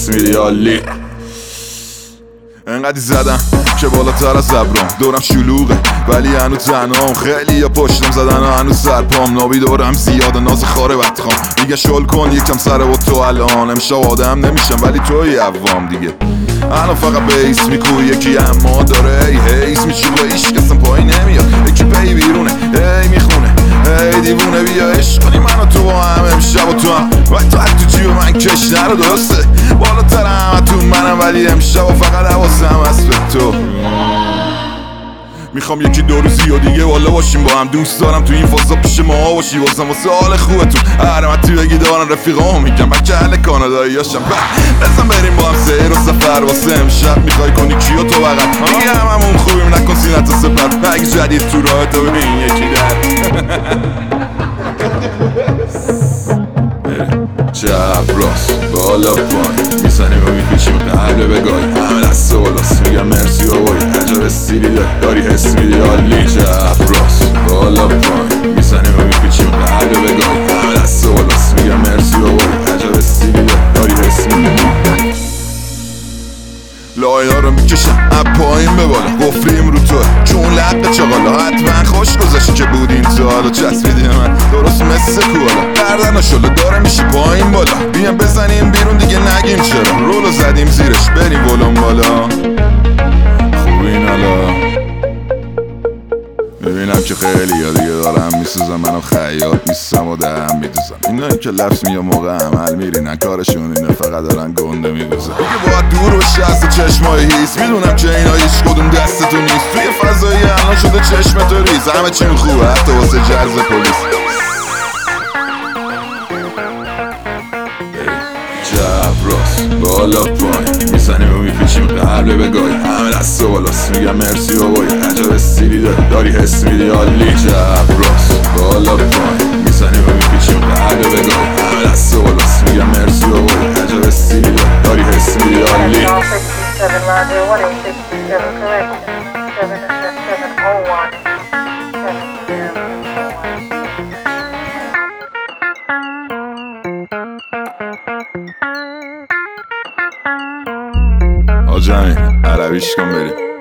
حس میدی عالی. انقدی زدم که بالاتر از ابرام، دورم شلوغه ولی هنو تنهام، خیلی یا پشتم زدن و هنو سرپام، نابی دورم زیاده ناز خاره بدخوام، میگه شل کن یکم سر با تو الان، امشب آدم نمیشم ولی توی عوام دیگه، الان فقط بیس میکوی یکی اما داره ای حیث میچوبه ایش کسم پایی نمیاد، یکی پی بیرونه ای میخونه ای دیوونه، بیا عشق کنی من و تو با هم امشب و تو هم، ولی تو تو جیب من کش نرو، درسته بالاتر همتون منم ولی امشب و فقط حواسم هست به تو. میخوام یکی دو روزی و دیگه بالا باشیم با هم، دوست دارم تو این فضا پیش ما باشی، واسم واسه حال خوبتون حرمتی بگی دارن رفیقامو میگم من که اهل کاناداییاشم، بزن بریم با هم سیر و سفر واسه امشب، میخوای کنی کیو تو بغل میگه هممون خوبیم نکن سینت و سپر، اگه جدید تو راه تو ببین یکی در چپ راست بالا پایین میزنیم و میپیچیم قلب بگاهی، همه دست بالاست میگم مرسی بابایی، عجب استیلی داری حس میدی عالی. چپ راست بالا پایین میزنیم و میپیچیم قلب بگاهی، همه دست بالاست میگم مرسی بابایی، عجب استیلی داری حس میدی. لایه ها رو میکشم اب پایین به بالا، گفریم رو توه چون لق چغالا، حتما خوش گذاشتی که بود این تو حالا چسبیدی من درست مثل کوالا، گردن و شلو داره میشی پایین بالا، بیام بزنیم بیرون دیگه نگیم چرا، رولو زدیم زیرش بریم ولوم بالا، خوبین حالا ببینم که خیلی یا دیگه دارم میسوزم، منو خیاط نیستم و دهم میدوزم، اینایی که لفظ میگه موقع عمل میرینن کارشون اینه فقط دارن گنده میدوزن، دیگه باید دور بشه از چشمای هیس، میدونم که اینا هیچ کدوم دستتون نیست، توی فضایی الان شده چشم تو ریز، همه چیم خوبه حتی واسه جرز پلیس. چپ راست بالا پایین میزنیم و میپیچیم قلب بگاهی، همه دست و بالاست میگم مرسی بابایی، عجب استیلی داری حس میدی عالی. چپ راست بالا پایین میزنیم و میپیچیم قلب بگاهی، همه دست و بالاست میگم مرسی بابایی، عجب استیلی داری حس میدی عالی. آجا همین عربیش کن بریم.